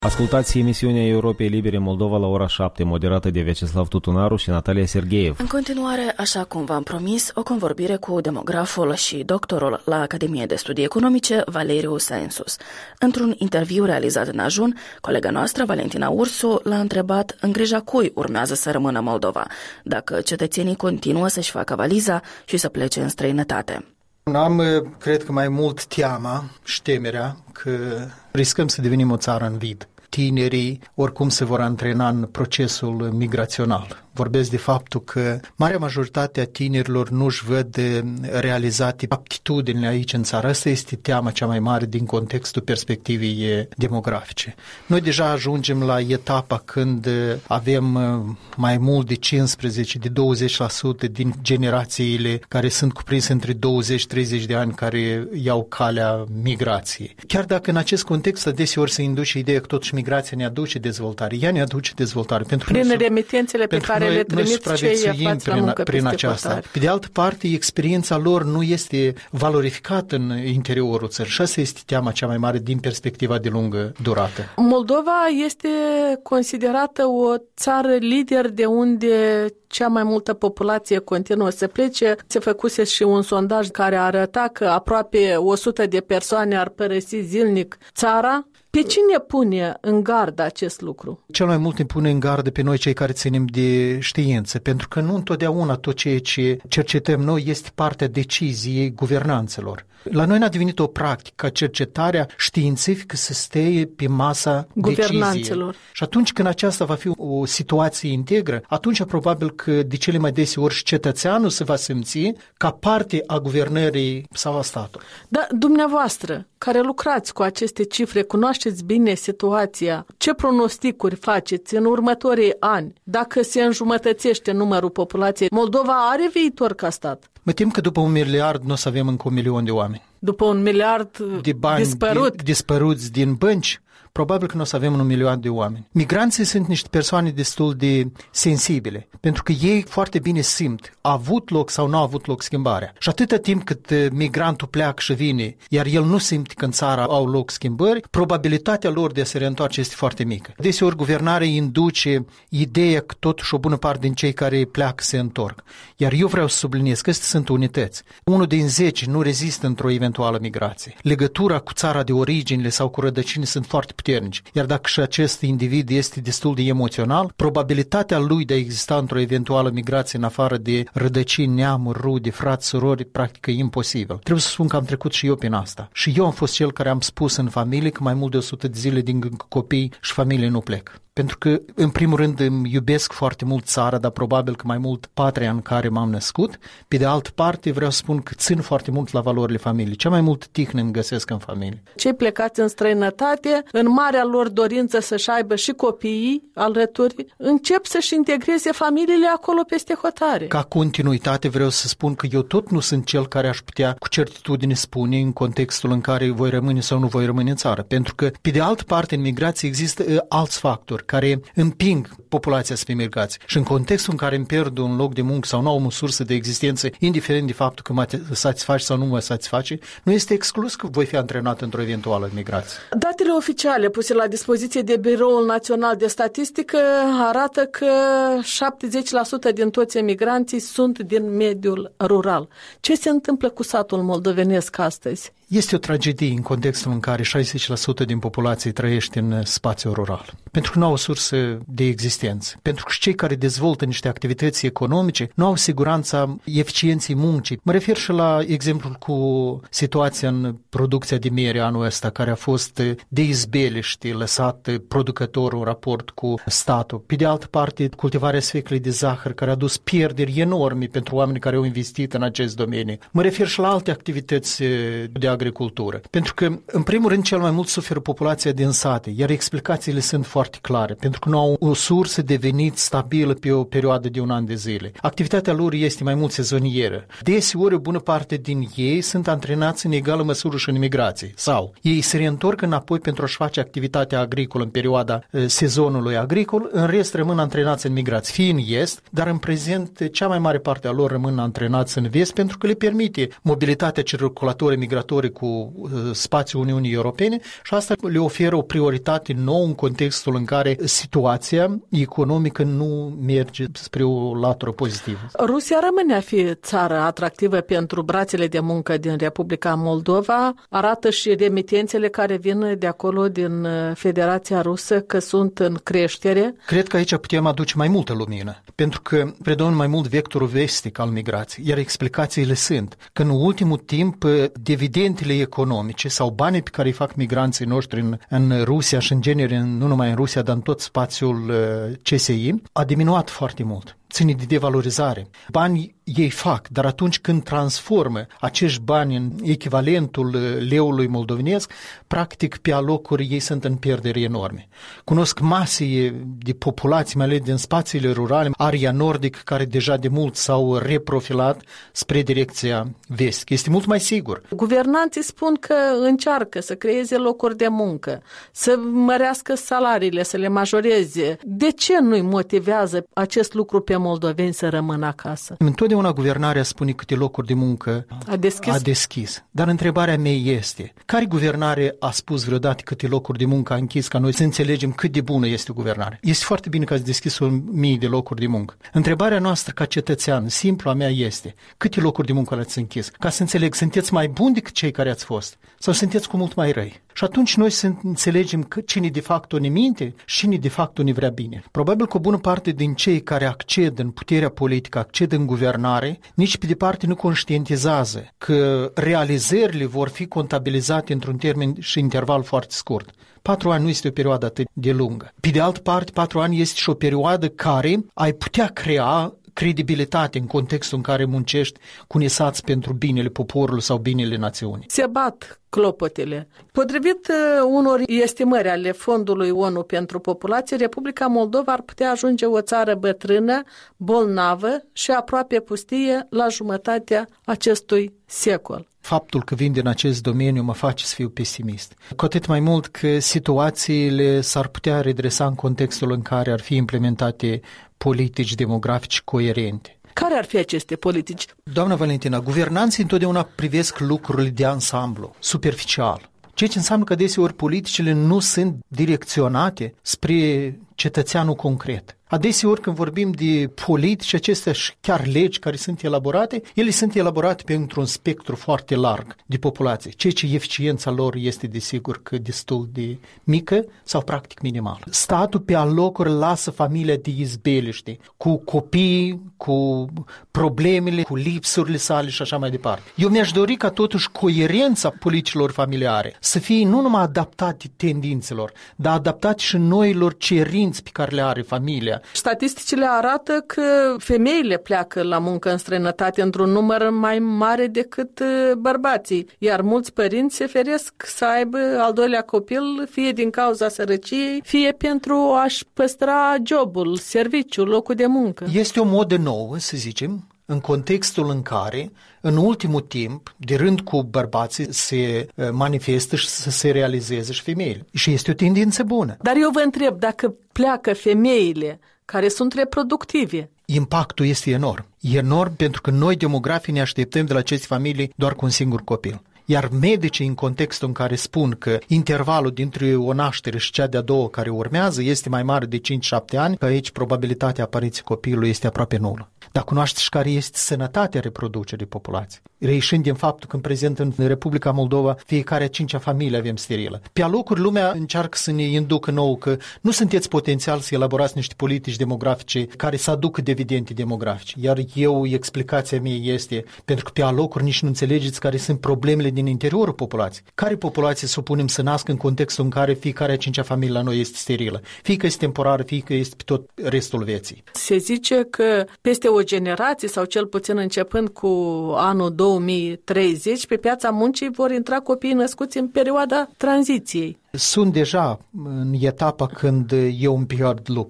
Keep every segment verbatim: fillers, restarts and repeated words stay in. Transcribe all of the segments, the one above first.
Ascultați emisiunea Europei Libere Moldova la ora șapte, moderată de Vyacheslav Tutunaru și Natalia Sergeev. În continuare, așa cum v-am promis, o convorbire cu demograful și doctorul la Academie de Studii Economice, Valeriu Saensus. Într-un interviu realizat în ajun, colega noastră, Valentina Ursu, l-a întrebat în grija cui urmează să rămână Moldova, dacă cetățenii continuă să-și facă valiza și să plece în străinătate. Am, cred că mai mult teama și temerea că riscăm să devenim o țară în vid. Tinerii oricum se vor antrena în procesul migrațional. Vorbesc de faptul că marea majoritate a tinerilor nu-și văd realizate aptitudinile aici în țară. Asta este teama cea mai mare din contextul perspectivei demografice. Noi deja ajungem la etapa când avem mai mult de cincisprezece - douăzeci la sută din generațiile care sunt cuprinse între douăzeci - treizeci de ani care iau calea migrației. Chiar dacă în acest context adeseori se induce ideea că totuși migrația ne aduce dezvoltare, ea ne aduce dezvoltare. Pentru prin remitențele pe care noi, le trimiți cei aflați la muncă prin peste aceasta. hotare. Pe de altă parte, experiența lor nu este valorificată în interiorul țării și asta este teama cea mai mare din perspectiva de lungă durată. Moldova este considerată o țară lider de unde cea mai multă populație continuă să plece. Se făcuse și un sondaj care arăta că aproape o sută de persoane ar părăsi zilnic țara. Pe cine pune în gardă acest lucru? Cel mai mult ne pune în gardă pe noi cei care ținem de știință, pentru că nu întotdeauna tot ceea ce cercetăm noi este partea deciziei guvernanțelor. La noi n-a devenit o practică ca cercetarea științifică să stea pe masa deciziei. Și atunci când aceasta va fi o situație integră, atunci probabil că de cele mai deseori și cetățeanul se va simți ca parte a guvernării sau a statului. Dar dumneavoastră, care lucrați cu aceste cifre, cunoașteți bine situația, ce pronosticuri faceți în următorii ani? Dacă se înjumătățește numărul populației, Moldova are viitor ca stat? Mă tem că după un miliard nu o să avem încă un milion de oameni. După un miliard de bani dispărut. Din, dispăruți din bănci, probabil că nu o să avem un milion de oameni. Migranții sunt niște persoane destul de sensibile, pentru că ei foarte bine simt a avut loc sau nu a avut loc schimbarea. Și atâta timp cât migrantul pleacă și vine, iar el nu simte că în țara au loc schimbări, probabilitatea lor de a se reîntoarce este foarte mică. Deseori guvernarea induce ideea că totuși o bună parte din cei care pleacă se întorc. Iar eu vreau să subliniez că astea sunt unități. Unul din zece nu rezistă într-o eventuală migrație. Legătura cu țara de origine sau cu rădăcini sunt foarte puternici. Iar dacă și acest individ este destul de emoțional, probabilitatea lui de a exista într-o eventuală migrație în afară de rădăcini, neamuri, rude, frați, surori, practic e imposibil. Trebuie să spun că am trecut și eu prin asta. Și eu am fost cel care am spus în familie că mai mult de o sută de zile din copii și familie nu plec. Pentru că, în primul rând, îmi iubesc foarte mult țara, dar probabil că mai mult patria în care m-am născut. Pe de altă parte, vreau să spun că țin foarte mult la valorile familiei. Cea mai mult tihnă îmi găsesc în familie. Cei plecați în străinătate, în marea lor dorință să-și aibă și copiii alături, încep să-și integreze familiile acolo peste hotare. Ca continuitate vreau să spun că eu tot nu sunt cel care aș putea cu certitudine spune în contextul în care voi rămâne sau nu voi rămâne în țară. Pentru că, pe de altă parte, în migrație există uh, alți factori care împing populația spre migrație. Și în contextul în care îmi pierd un loc de muncă sau nu am o sursă de existență, indiferent de faptul că mă satisface sau nu mă satisface, nu este exclus că voi fi antrenat într-o eventuală migrație. Datele oficiale puse la dispoziție de Biroul Național de Statistică arată că șaptezeci la sută din toți emigranții sunt din mediul rural. Ce se întâmplă cu satul moldovenesc astăzi? Este o tragedie în contextul în care șaizeci la sută din populație trăiește în spațiul rural. Pentru că nu au o sursă de existență. Pentru că și cei care dezvoltă niște activități economice nu au siguranța eficienței muncii. Mă refer și la exemplul cu situația în producția de miere anul ăsta, care a fost de izbeliște lăsat producătorul în raport cu statul. Pe de altă parte, cultivarea sfeclei de zahăr, care a dus pierderi enorme pentru oamenii care au investit în acest domeniu. Mă refer și la alte activități de agricultură. Pentru că, în primul rând, cel mai mult suferă populația din sate, iar explicațiile sunt foarte clare, pentru că nu au o sursă de venit stabilă pe o perioadă de un an de zile. Activitatea lor este mai mult sezonieră. Deseori, o bună parte din ei sunt antrenați în egală măsură și în emigrație. Sau ei se reîntorc înapoi pentru a-și face activitatea agricolă în perioada uh, sezonului agricol, în rest rămân antrenați în migrație, fie în est, dar în prezent cea mai mare parte a lor rămân antrenați în vest, pentru că le permite mobilitatea circulatorie migratorie cu spațiul Uniunii Europene și asta le oferă o prioritate nouă în contextul în care situația economică nu merge spre o latură pozitivă. Rusia rămâne a fi țară atractivă pentru brațele de muncă din Republica Moldova. Arată și remitențele care vin de acolo din Federația Rusă că sunt în creștere. Cred că aici putem aduce mai multă lumină, pentru că predomină mai mult vectorul vestic al migrației, iar explicațiile sunt că în ultimul timp dividendele economice sau banii pe care îi fac migranții noștri în, în Rusia și în genere, nu numai în Rusia, dar în tot spațiul C S I, a diminuat foarte mult. Ține de devalorizare. Bani ei fac, dar atunci când transformă acești bani în echivalentul leului moldovenesc, practic pe alocuri ei sunt în pierdere enorme. Cunosc mase de populații, mai ales din spațiile rurale, aria nordic, care deja de mult s-au reprofilat spre direcția vestică. Este mult mai sigur. Guvernanții spun că încearcă să creeze locuri de muncă, să mărească salariile, să le majoreze. De ce nu-i motivează acest lucru pe moldoveni să rămână acasă? Întotdeauna guvernarea spune câte locuri de muncă a deschis. a deschis. Dar întrebarea mea este, care guvernare a spus vreodată câte locuri de muncă a închis, ca noi să înțelegem cât de bună este guvernarea? Este foarte bine că ați deschis o mie de locuri de muncă. Întrebarea noastră ca cetățean, simplu a mea este, câte locuri de muncă le-ați închis? Ca să înțeleg, sunteți mai buni decât cei care ați fost? Sau sunteți cu mult mai răi? Și atunci noi să înțelegem că cine de facto ne minte și cine de facto ne vrea bine. Probabil că o bună parte din cei care acced în puterea politică, acced în guvernare, nici pe departe nu conștientizează că realizările vor fi contabilizate într-un termen și interval foarte scurt. Patru ani nu este o perioadă atât de lungă. Pe de altă parte, patru ani este și o perioadă care ai putea crea credibilitate în contextul în care muncești cu nesați pentru binele poporului sau binele națiunii. Se bat clopotele. Potrivit uh, unor estimări ale Fondului O N U pentru Populație, Republica Moldova ar putea ajunge o țară bătrână, bolnavă și aproape pustie la jumătatea acestui secol. Faptul că vin din acest domeniu mă face să fiu pesimist. Cu atât mai mult că situațiile s-ar putea redresa în contextul în care ar fi implementate politici demografice coerente. Care ar fi aceste politici? Doamna Valentina, guvernanții întotdeauna privesc lucrurile de ansamblu, superficial. Ceea ce înseamnă că deseori politicile nu sunt direcționate spre cetățeanul concret. Adeseori când vorbim de politici, acestea și chiar legi care sunt elaborate, ele sunt elaborate pentru un spectru foarte larg de populație, ceea ce eficiența lor este desigur că destul de mică sau practic minimală. Statul pe alocuri lasă familia de izbeliște, cu copii, cu problemele, cu lipsurile sale și așa mai departe. Eu mi-aș dori ca totuși coerența politicilor familiare să fie nu numai adaptate tendințelor, dar adaptate și noilor cerinți pe care le are familia. Statisticile arată că femeile pleacă la muncă în străinătate într-un număr mai mare decât bărbații, iar mulți părinți se feresc să aibă al doilea copil, fie din cauza sărăciei, fie pentru a-și păstra jobul, serviciul, locul de muncă. Este o modă nouă, să zicem, în contextul în care, în ultimul timp, de rând cu bărbații, se manifestă și să se realizeze și femeile. Și este o tendință bună. Dar eu vă întreb, dacă pleacă femeile care sunt reproductive, impactul este enorm. Enorm pentru că noi, demografii, ne așteptăm de la aceste familii doar cu un singur copil. Iar medicii, în contextul în care spun că intervalul dintre o naștere și cea de-a doua care urmează este mai mare de cinci șapte ani, că aici probabilitatea apariției copilului este aproape nulă. Dar cunoașteți care este sănătatea reproducerii populației, reișind din faptul că în prezent în Republica Moldova fiecare a cincea familie avem sterilă. Pe alocuri lumea încearcă să ne inducă nouă că nu sunteți potențial să elaborați niște politici demografice care să aducă dividende demografice. Iar eu, explicația mea este, pentru că pe alocuri nici nu înțelegeți care sunt problemele din interiorul populației. Care populație să o punem să nască în contextul în care fiecare a cincea familie la noi este sterilă? Fie că este temporară, fie că este pe tot restul vieții. Se zice că peste o generație, sau cel puțin începând cu anul două mii treizeci, pe piața muncii vor intra copiii născuți în perioada tranziției. Sunt deja în etapa când eu îmi pierd lucru.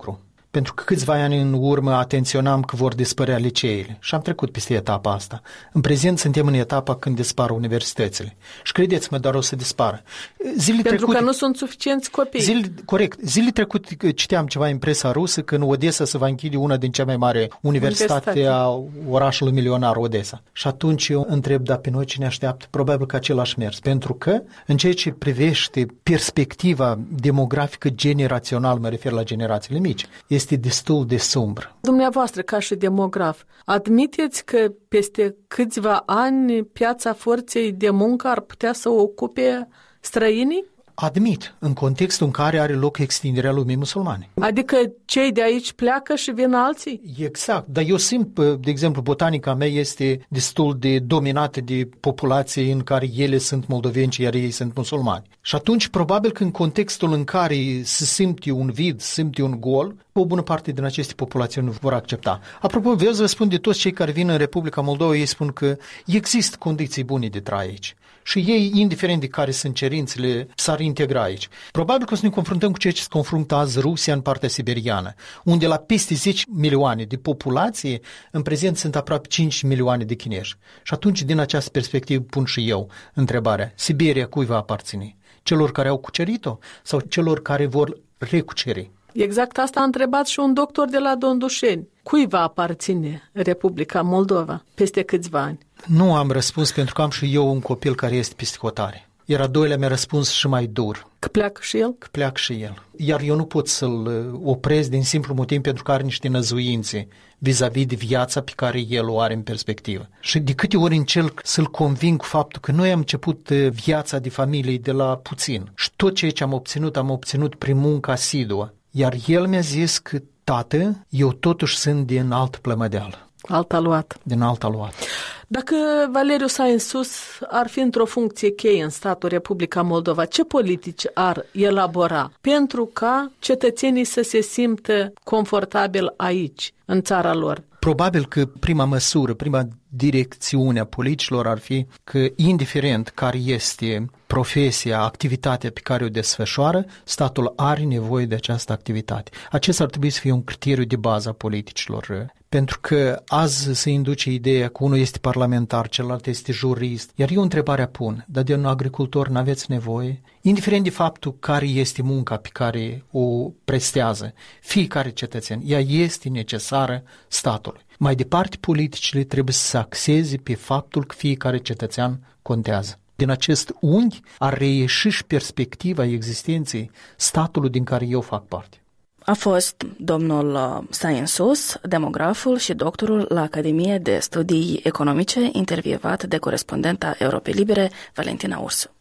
pentru că câțiva ani în urmă atenționam că vor dispărea liceele și am trecut peste etapa asta. În prezent suntem în etapa când dispar universitățile. Și credeți-mă, doar o să dispară. Zilele pentru trecute, că nu sunt suficienți copii. Zile, corect. Zilele trecute citeam ceva în presa rusă că în Odessa se va închide una din cea mai mare universitate, universitate. a orașului milionar Odessa. Și atunci eu întreb, da, pe noi ce ne așteaptă? Probabil că același mers. Pentru că în ceea ce privește perspectiva demografică generațională, mă refer la generațiile mici, este destul de sumbră. Dumneavoastră, ca și demograf, admiteți că peste câțiva ani piața forței de muncă ar putea să o ocupe străinii? Admit, în contextul în care are loc extinderea lumii musulmane. Adică cei de aici pleacă și vin alții? Exact, dar eu simt, de exemplu, botanica mea este destul de dominată de populații în care ele sunt moldoveni, iar ei sunt musulmani. Și atunci, probabil că în contextul în care se simte un vid, se simte un gol, o bună parte din aceste populații nu vor accepta. Apropo, vreau să vă spun de toți cei care vin în Republica Moldova, ei spun că există condiții bune de trai aici. Și ei, indiferent de care sunt cerințele, s-ar integra aici. Probabil că o să ne confruntăm cu ceea ce se confruntă azi Rusia în partea siberiană, unde la peste zece milioane de populație, în prezent sunt aproape cinci milioane de chinezi. Și atunci, din această perspectivă, pun și eu întrebarea, Siberia cui va aparține? Celor care au cucerit-o sau celor care vor recuceri? Exact asta a întrebat și un doctor de la Dondușeni. Cui va aparține Republica Moldova peste câțiva ani? Nu am răspuns pentru că am și eu un copil care este peste hotare. Iar a doilea mi-a răspuns și mai dur. Că pleacă și el? Că pleacă și el. Iar eu nu pot să-l opresc din simplu motiv pentru că are niște năzuințe vis-a-vis de viața pe care el o are în perspectivă. Și de câte ori încerc să-l conving cu faptul că noi am început viața de familie de la puțin. Și tot ceea ce am obținut, am obținut prin muncă asiduă. Iar el mi-a zis că, tată, eu totuși sunt din alt plămădeal. Alt aluat. Din alt aluat. Dacă Valeriu Sain-Sus ar fi într-o funcție cheie în statul Republica Moldova, ce politici ar elabora pentru ca cetățenii să se simtă confortabil aici, în țara lor? Probabil că prima măsură, prima direcțiune a politicilor ar fi că, indiferent care este profesia, activitatea pe care o desfășoară, statul are nevoie de această activitate. Acesta ar trebui să fie un criteriu de bază a politicilor. Pentru că azi se induce ideea că unul este parlamentar, celălalt este jurist. Iar eu o întrebare pun, dar de un agricultor n-aveți nevoie? Indiferent de faptul care este munca pe care o prestează fiecare cetățean, ea este necesară statului. Mai departe, politicile trebuie să se axeze pe faptul că fiecare cetățean contează. Din acest unghi ar reieși și perspectiva existenței statului din care eu fac parte. A fost domnul Sain-Sus, demograful și doctorul la Academie de Studii Economice, intervievat de corespondenta Europei Libere, Valentina Ursu.